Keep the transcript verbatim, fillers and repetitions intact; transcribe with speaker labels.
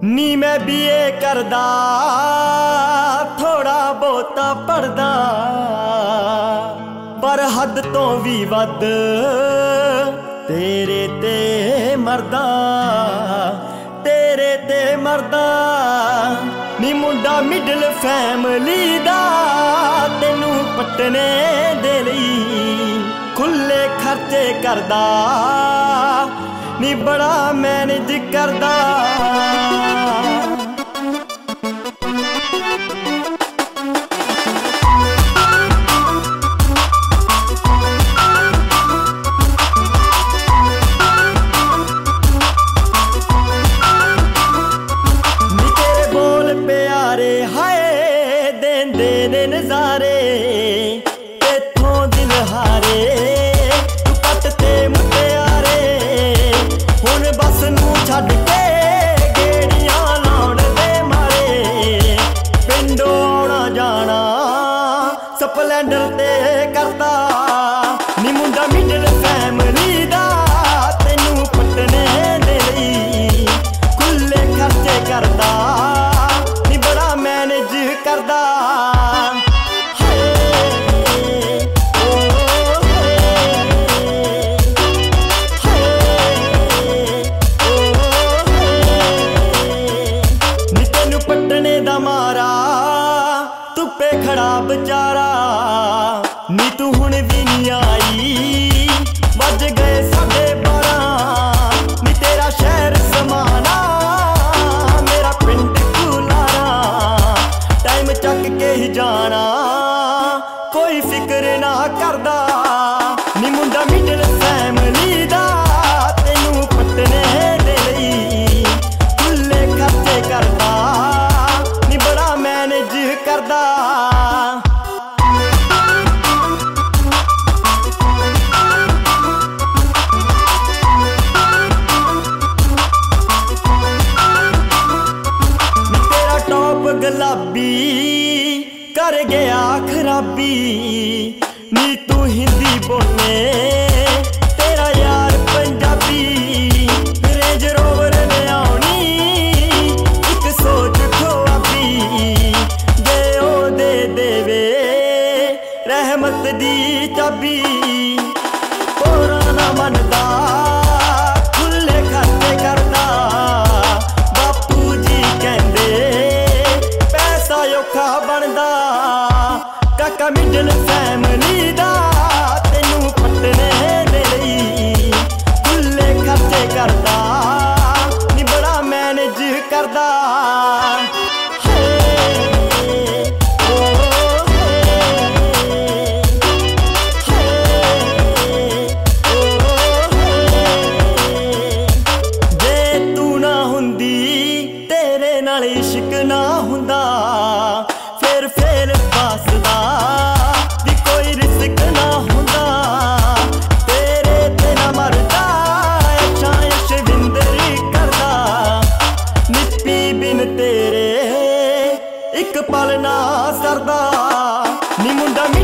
Speaker 1: नी मैं बीए करदा थोड़ा बहुता पढ़दा पर हद तो भी वध तेरे ते मरदा तेरे ते मरदा नी मुंडा मिडल फैमिली दा तेनू पटने दे लई खुले खर्चे करदा नी बड़ा मैनेज करदा नी तेरे बोल प्यारे हाय देंदे ने नजारे तेथों दिल हारे तू कट ते मुटियारे हुण बस नू छड्ड के गेड़ियां लाउण दे मारे पिंडों आउणा जाना स्पलैंडर ते करदा नी मुंडा मिडल फैमिली दा तेनू पटने दे लई खुले खर्चे करदा नी बड़ा मैनेज करदा मारा धुप्पे खड़ा बेचारा नी तू हुण भी नहीं आई बज गए साढ़े बारह नी तेरा शहर समाना मेरा पिंड कुलारा टाइम चक के ही जाना कोई फिक्र ना करदा नी मुंडा मिडल फैमिली दा तेनू पटने दे लई खुले खर्चे करदा मैनेज करदा तेरा टॉप गुलाबी कर गया खराबी नी तू हिंदी बोले तेरा यार पंजाबी रेंज रोवर ने आउनी एक सोच रहमत दी चाबी होरा ना मनदा खुले खर्चे करदा बापू जी कहंदे पैसा औखा बनदा काका मिडल फैमिली दा तेनू पटने दे लई खुले खर्चे करदा नी बड़ा मैनेज करदा इश्क ना हुंदा फिर फेल पासदा भी कोई रिस्क ना हुंदा तेरे ते ना मरदा अच्छा यशविंदर करदा निप्पी बिन तेरे एक पल ना सरदा नी मुंडा